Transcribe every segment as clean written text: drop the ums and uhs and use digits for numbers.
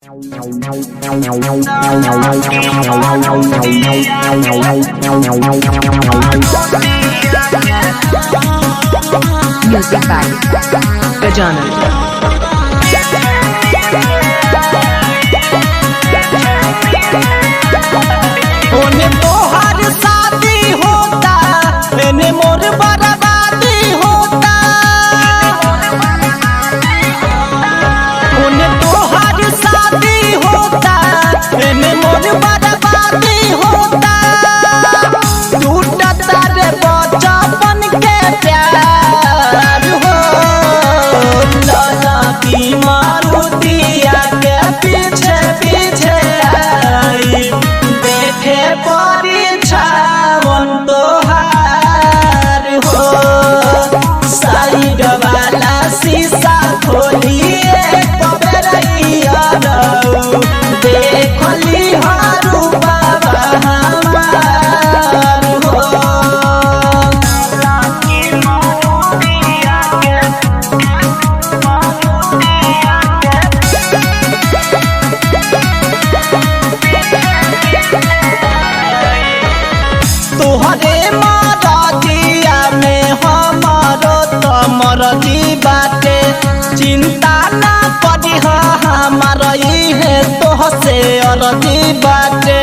Music by Gajanan. ओने तोहर शादी होता एने मोर बर्बादी होता। ओने तोहर शादी होता एने मोर बर्बादी होता। टूटता रे बचपन के प्यार हो लाला की मारुतिया के पीछे पीछे आई देखे परीक्षावन तोहार हो। साइड वाला शीशा खोलिए कबरैया देखली हारू बाबा हमार हो। तोहरे मरजिया में हमारो तो मरजी बाटे। चिंता ना करी हमार इहे तोहसे अरजी बाटे।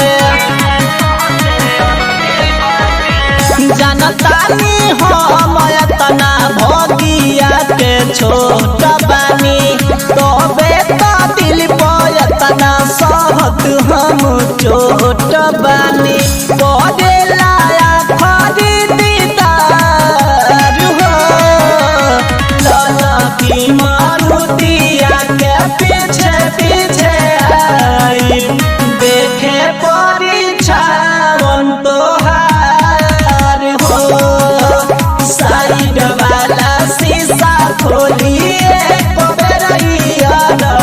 जानतानी हम एतना भगिया के छोट बानी तबे तो दिल पर एतना सहत हम चोट बानी। करेला आखरी दीदार हो लाला की मारुतिया के पीछे पीछे आई देखे परीक्षावन तोहार हो। साइड वाला शीशा खोलिए कबरैया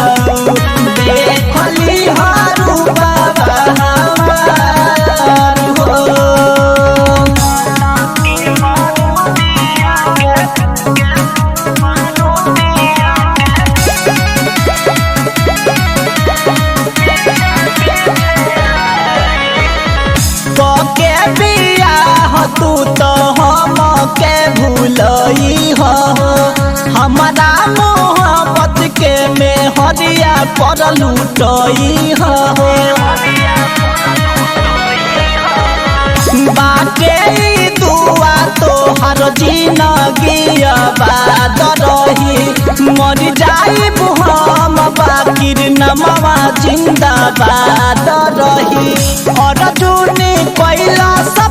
देखली हारू बाबा हमार हो। के बियाह तू तो हम के भूलई हो। हमारा मोहब्बत के में हरिया पर लुटई हो। बाटे ई दुआ तोहर जिंदगी आबाद रही। मर जाइब हम बाकिर नमवा जिंदाबाद रही। अर्जुन कैलाश